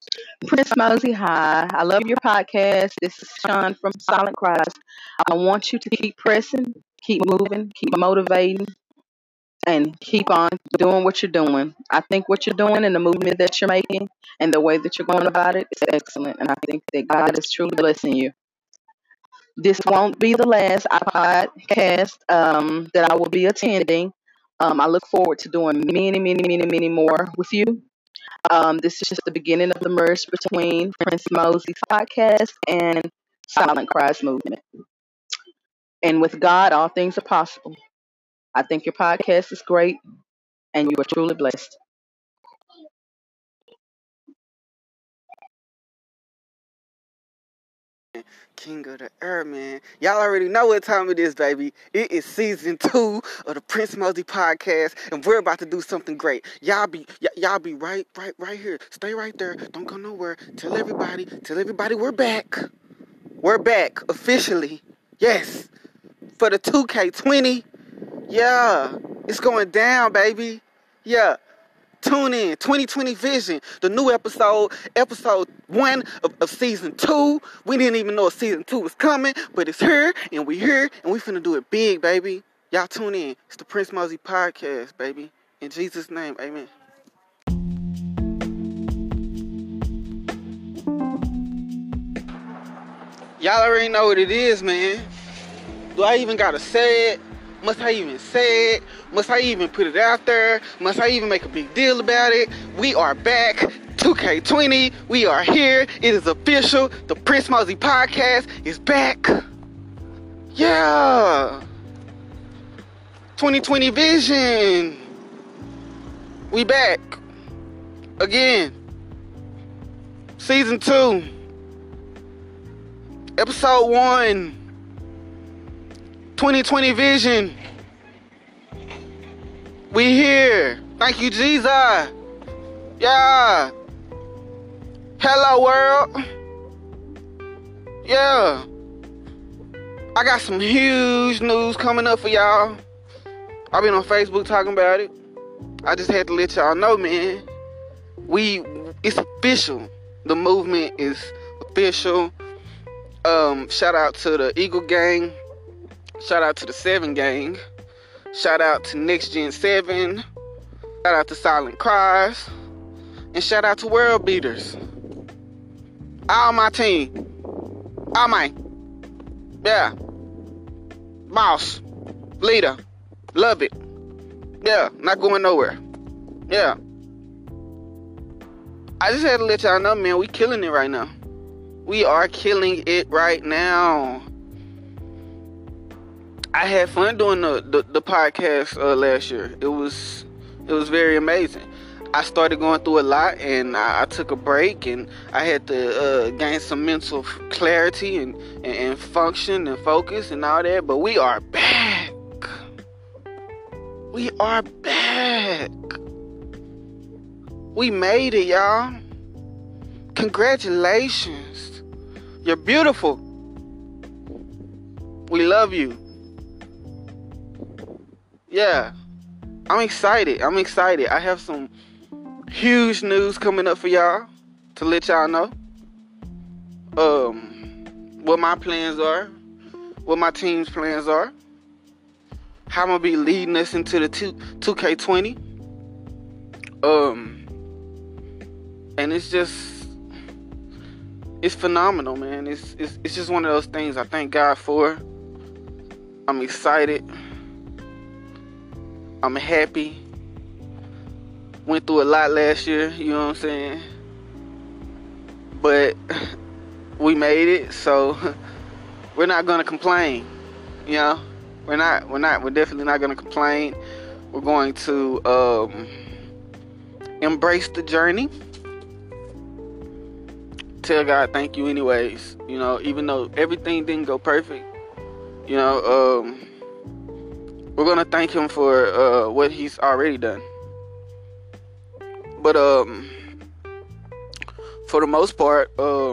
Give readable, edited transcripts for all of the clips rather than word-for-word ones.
Prince Mosey, hi. I love your podcast. This is Sean from Silent Cries. I want you to keep pressing, keep moving, keep motivating, and keep on doing what you're doing. I think what you're doing and the movement that you're making and the way that you're going about it is excellent. And I think that God is truly blessing you. This won't be the last podcast that I will be attending. I look forward to doing many, many, many, many more with you. This is just the beginning of the merge between Prince Mosey's podcast and Silent Cries movement. And with God, all things are possible. I think your podcast is great and you are truly blessed. King of the Air, man. Y'all already know what time it is, baby. It is season 2 of the Prince Mosey podcast, and we're about to do something great. Y'all be right here. Stay right there. Don't go nowhere. Tell everybody we're back. We're back officially. Yes. For the 2K20. Yeah. It's going down, baby. Yeah. Tune in, 2020 Vision, the new episode 1 of season 2. We didn't even know season 2 was coming, but it's here, and we finna do it big, baby. Y'all tune in. It's the Prince Mosey podcast, baby. In Jesus' name, amen. Y'all already know what it is, man. Do I even gotta say it? Must I even say it? Must I even put it out there? Must I even make a big deal about it? We are back. 2K20. We are here. It is official. The Prince Mosey podcast is back. Yeah. 2020 Vision. We back. Again. Season 2. Episode 1. 2020 Vision. We here. Thank you, Jesus. Yeah. Hello, world. Yeah. I got some huge news coming up for y'all. I've been on Facebook talking about it. I just had to let y'all know, man. It's official. The movement is official. Shout out to the Eagle Gang. Shout out to the 7 Gang. Shout out to Next Gen 7. Shout out to Silent Cries. And shout out to World Beaters. All my team. All my. Yeah. Boss. Leader. Love it. Yeah. Not going nowhere. Yeah. I just had to let y'all know, man, we killing it right now. We are killing it right now. I had fun doing the podcast last year. It was very amazing. I started going through a lot, and I took a break, and I had to gain some mental clarity and function and focus and all that. But we are back. We are back. We made it, y'all. Congratulations. You're beautiful. We love you. Yeah, I'm excited. I have some huge news coming up for y'all to let y'all know. What my plans are, what my team's plans are, how I'm gonna be leading us into the 2K20. And it's phenomenal, man. It's just one of those things I thank God for. I'm excited. I'm happy. Went through a lot last year, you know what I'm saying? But we made it, so we're not gonna complain. You know? We're definitely not gonna complain. We're going to embrace the journey. Tell God thank you anyways. You know, even though everything didn't go perfect, you know, we're gonna thank him for what he's already done. But for the most part,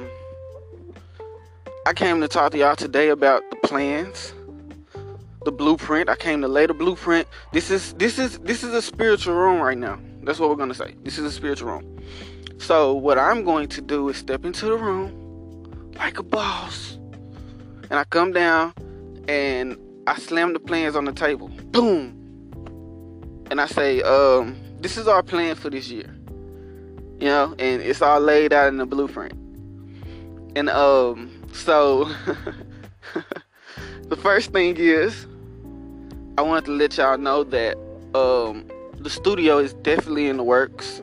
I came to talk to y'all today about the plans, the blueprint. I came to lay the blueprint. This is a spiritual room right now. That's what we're gonna say. This is a spiritual room. So what I'm going to do is step into the room like a boss. And I come down and I slam the plans on the table. Boom. And I say, this is our plan for this year. You know, and it's all laid out in the blueprint. And so the first thing is, I wanted to let y'all know that the studio is definitely in the works.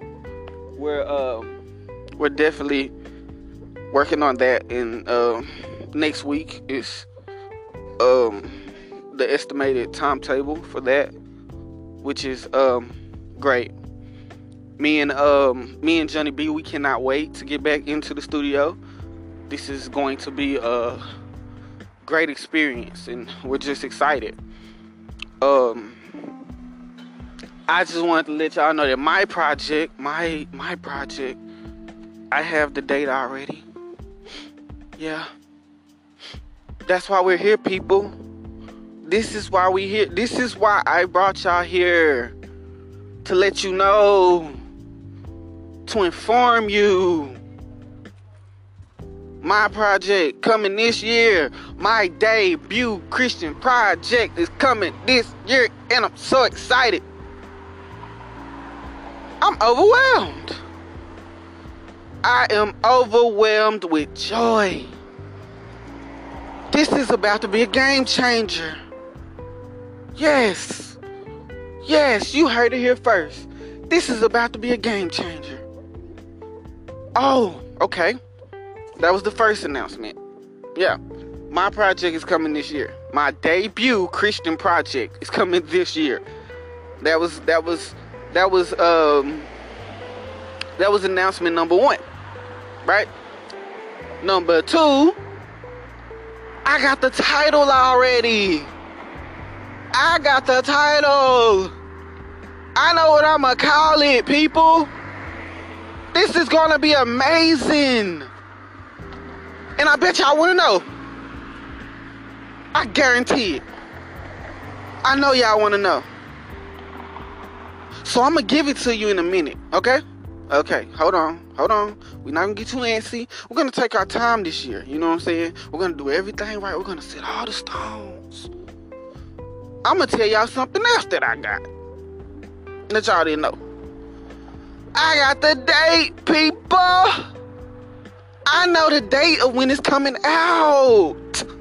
We're definitely working on that, and next week is the estimated timetable for that, which is great. Me and Johnny B, we cannot wait to get back into the studio. This is going to be a great experience, and we're just excited. I just wanted to let y'all know that my project, I have the date already. Yeah. That's why we're here, people. This is why we here. This is why I brought y'all here. To let you know. To inform you. My project coming this year. My debut Christian project is coming this year. And I'm so excited. I'm overwhelmed. I am overwhelmed with joy. This is about to be a game changer. Yes. Yes, you heard it here first. This is about to be a game changer. Oh, okay. That was the first announcement. Yeah. My project is coming this year. My debut Christian project is coming this year. That was announcement number 1. Right? Number 2, I got the title already. I got the title. I know what I'm gonna call it, people. This is gonna be amazing. And I bet y'all wanna know. I guarantee it. I know y'all wanna know. So I'm gonna give it to you in a minute, okay? Okay, hold on. We're not gonna get too antsy. We're gonna take our time this year, you know what I'm saying? We're gonna do everything right. We're gonna set all the stones. I'm gonna tell y'all something else that I got that y'all didn't know. I got the date, people. I know the date of when it's coming out.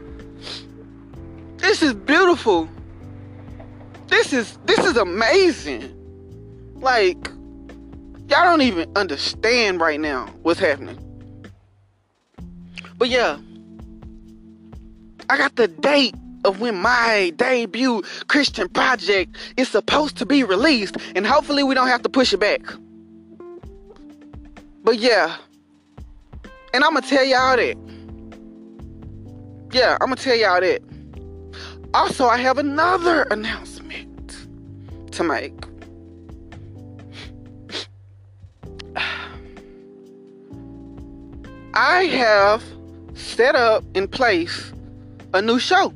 This is beautiful. This is amazing. Like, y'all don't even understand right now what's happening. But yeah, I got the date of when my debut Christian project is supposed to be released, and hopefully we don't have to push it back. But yeah, and I'm gonna tell y'all that. Yeah, I'm gonna tell y'all that. Also, I have another announcement to make. I have set up in place a new show.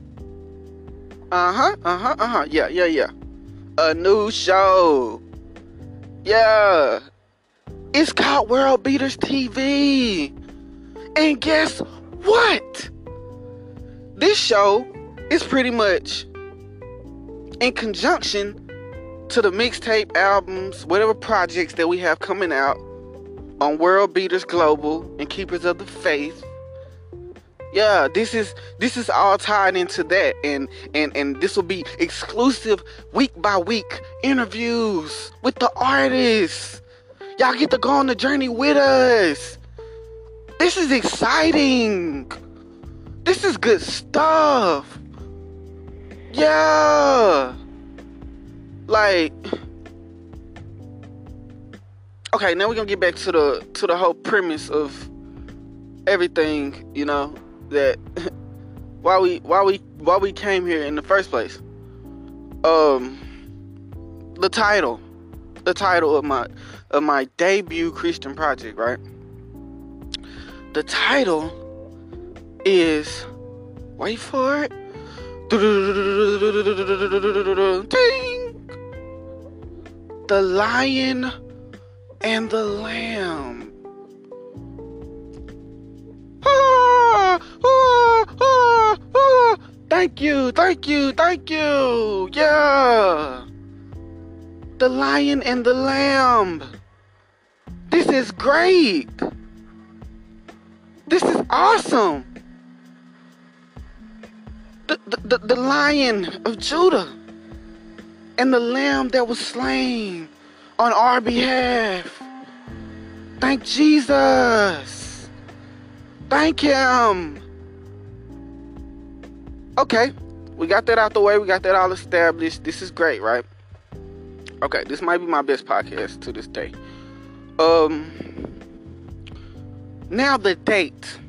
Yeah. A new show. Yeah. It's called World Beaters TV. And guess what? This show is pretty much in conjunction to the mixtape albums, whatever projects that we have coming out on World Beaters Global and Keepers of the Faith. Yeah, this is all tied into that, and this will be exclusive week by week interviews with the artists. Y'all get to go on the journey with us. This is exciting. This is good stuff. Yeah. Like, okay, now we're gonna get back to the whole premise of everything, you know, that why we came here in the first place. The title of my debut Christian project, right? The title is, wait for it, The Lion and the Lamb. Thank you. Yeah. The Lion and the Lamb. This is great. This is awesome. The Lion of Judah and the Lamb that was slain on our behalf. Thank Jesus. Thank Him. Okay, we got that out the way. We got that all established. This is great, right? Okay, this might be my best podcast to this day. Now the date.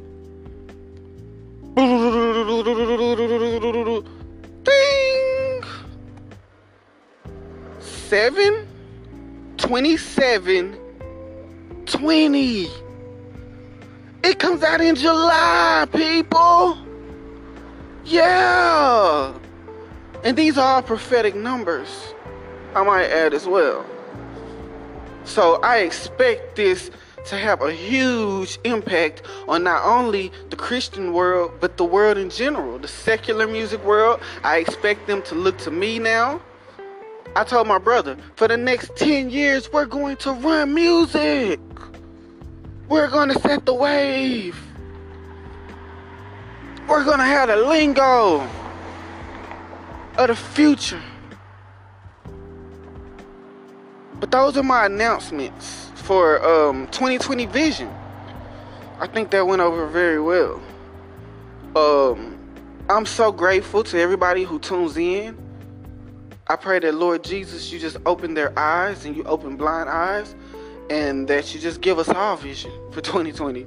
Ding! 7/27/20. It comes out in July, people. Yeah. And these are all prophetic numbers, I might add as well. So I expect this to have a huge impact on not only the Christian world, but the world in general, the secular music world. I expect them to look to me now. I told my brother, for the next 10 years, we're going to run music. We're going to set the wave. We're going to have the lingo of the future. But those are my announcements for 2020 Vision. I think that went over very well. I'm so grateful to everybody who tunes in. I pray that, Lord Jesus, you just open their eyes and you open blind eyes, and that you just give us all vision for 2020.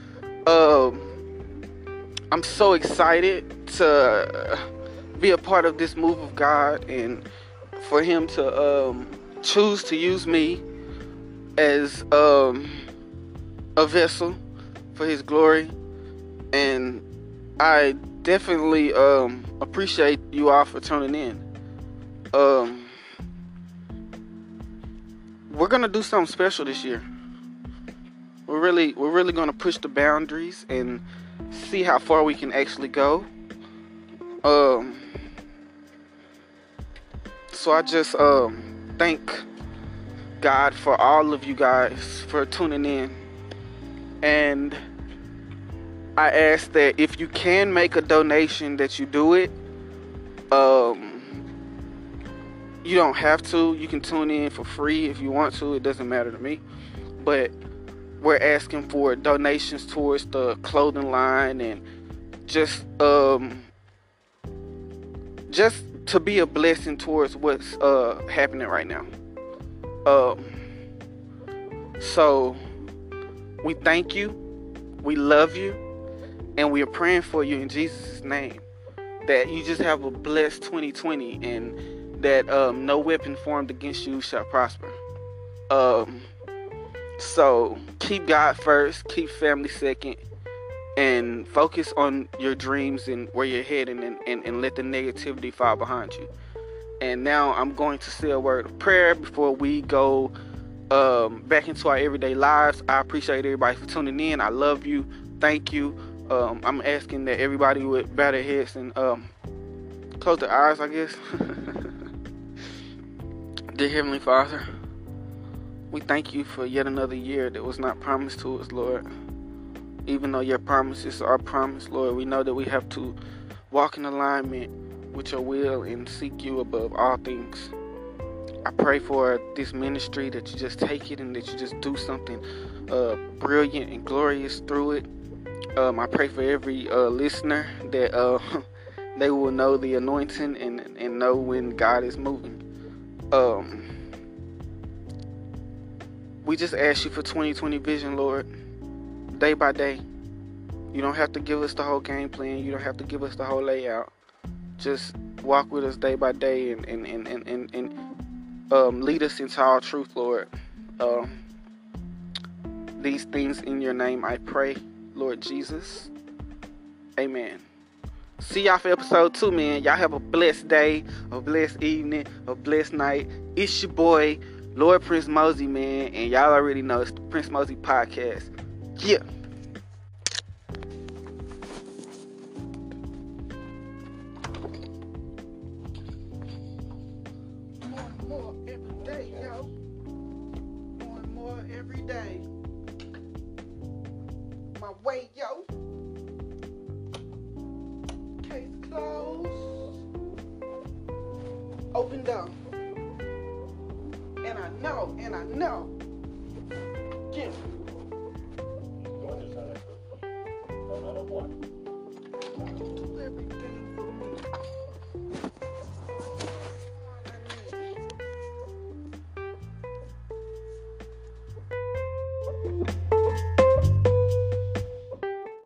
I'm so excited to be a part of this move of God, and for Him to choose to use me as a vessel for His glory. And I definitely appreciate you all for tuning in. We're gonna do something special this year. We're really gonna push the boundaries and see how far we can actually go. So I just thank God for all of you guys for tuning in, and I ask that if you can make a donation, that you do it. You don't have to. You can tune in for free if you want to. It doesn't matter to me. But we're asking for donations towards the clothing line, and just to be a blessing towards what's happening right now. So we thank you, we love you, and we are praying for you in Jesus' name, that you just have a blessed 2020, and that no weapon formed against you shall prosper. So keep God first, keep family second, and focus on your dreams and where you're heading, and let the negativity fall behind you. And now I'm going to say a word of prayer before we go back into our everyday lives. I appreciate everybody for tuning in. I love you. Thank you. I'm asking that everybody would bow their heads and close their eyes, I guess. Dear Heavenly Father, we thank you for yet another year that was not promised to us, Lord. Even though your promises are promised, Lord, we know that we have to walk in alignment with your will and seek you above all things. I pray for this ministry, that you just take it and that you just do something brilliant and glorious through it. I pray for every listener that they will know the anointing and know when God is moving. We just ask you for 2020 vision, Lord, day by day. You don't have to give us the whole game plan. You don't have to give us the whole layout. Just walk with us day by day and lead us into all truth, Lord. These things in your name I pray, Lord Jesus. Amen. See y'all for episode 2, man. Y'all have a blessed day, a blessed evening, a blessed night. It's your boy, Lord Prince Mosey, man. And y'all already know it's the Prince Mosey Podcast. Yeah. every day. My way, yo. Case closed. Open door. And I know. Yeah. Going to Santa Cruz. No, no, no, boy.